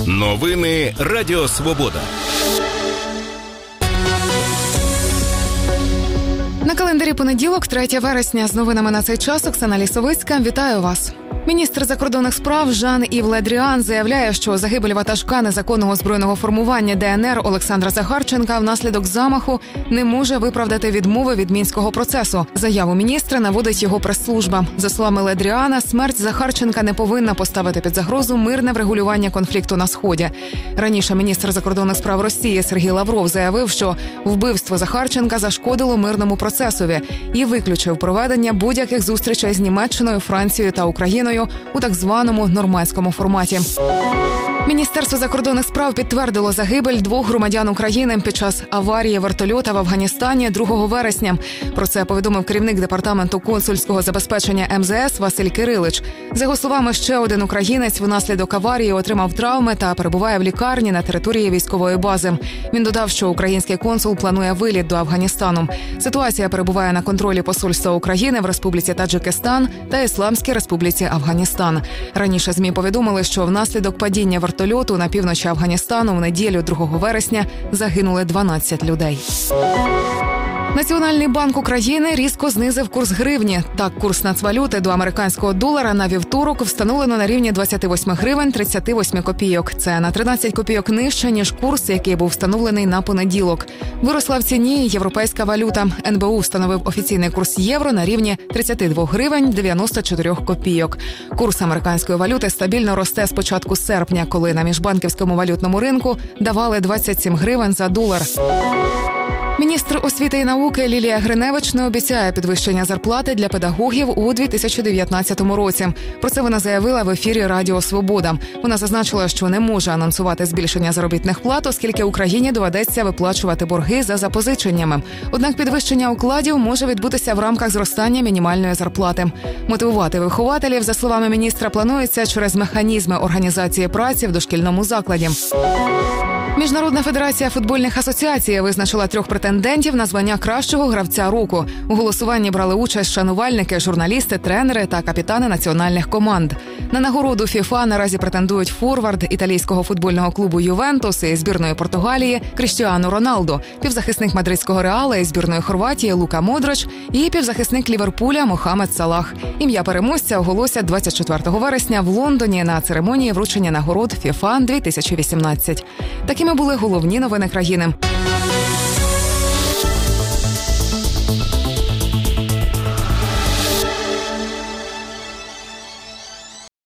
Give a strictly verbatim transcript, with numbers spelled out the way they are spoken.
Новини Радіо Свобода. На календарі понеділок, третє вересня. З новинами на цей час Оксана Лісовицька. Вітаю вас. Міністр закордонних справ Жан-Ів Ле Дріан заявляє, що загибель ватажка незаконного збройного формування Де Ен Ер Олександра Захарченка внаслідок замаху не може виправдати відмови від Мінського процесу. Заяву міністра наводить його прес-служба. За словами Ле Дріана, смерть Захарченка не повинна поставити під загрозу мирне врегулювання конфлікту на Сході. Раніше міністр закордонних справ Росії Сергій Лавров заявив, що вбивство Захарченка зашкодило мирному процесові і виключив проведення будь-яких зустрічей з Німеччиною, Францією та Україною у так званому нормандському форматі. Міністерство закордонних справ підтвердило загибель двох громадян України під час аварії вертольота в Афганістані другого вересня. Про це повідомив керівник департаменту консульського забезпечення Ем Зе Ес Василь Кирилич. За його словами, ще один українець внаслідок аварії отримав травми та перебуває в лікарні на території військової бази. Він додав, що український консул планує виліт до Афганістану. Ситуація перебуває на контролі посольства України в Республіці Таджикистан та Ісламській Республіці Афганістан. Раніше ЗМІ повідомили, що внаслідок падіння вертольоту на півночі Афганістану в неділю другого вересня загинули дванадцять людей. Національний банк України різко знизив курс гривні. Так, курс нацвалюти до американського долара на вівторок встановлено на рівні двадцять вісім гривень тридцять вісім копійок. Це на тринадцять копійок нижче, ніж курс, який був встановлений на понеділок. Виросла в ціні європейська валюта. Ен Бе У встановив офіційний курс євро на рівні тридцять два гривень дев'яносто чотири копійок. Курс американської валюти стабільно росте з початку серпня, коли на міжбанківському валютному ринку давали двадцять сім гривень за долар. Міністр освіти і науки Лілія Гриневич не обіцяє підвищення зарплати для педагогів у дві тисячі дев'ятнадцятому році. Про це вона заявила в ефірі Радіо Свобода. Вона зазначила, що не може анонсувати збільшення заробітних плат, оскільки Україні доведеться виплачувати борги за запозиченнями. Однак підвищення укладів може відбутися в рамках зростання мінімальної зарплати. Мотивувати вихователів, за словами міністра, планується через механізми організації праці в дошкільному закладі. Міжнародна федерація футбольних асоціацій визначила трьох претендентів на звання кращого гравця року. У голосуванні брали участь шанувальники, журналісти, тренери та капітани національних команд. На нагороду ФІФА наразі претендують форвард італійського футбольного клубу «Ювентус» і збірної Португалії Кріштіану Роналдо, півзахисник мадридського «Реала» і збірної Хорватії Лука Модрич і півзахисник Ліверпуля Мохамед Салах. Ім'я переможця оголосять двадцять четвертого вересня в Лондоні на церемонії вручення нагород ФІФА дві тисячі вісімнадцять. Такими були головні новини країни.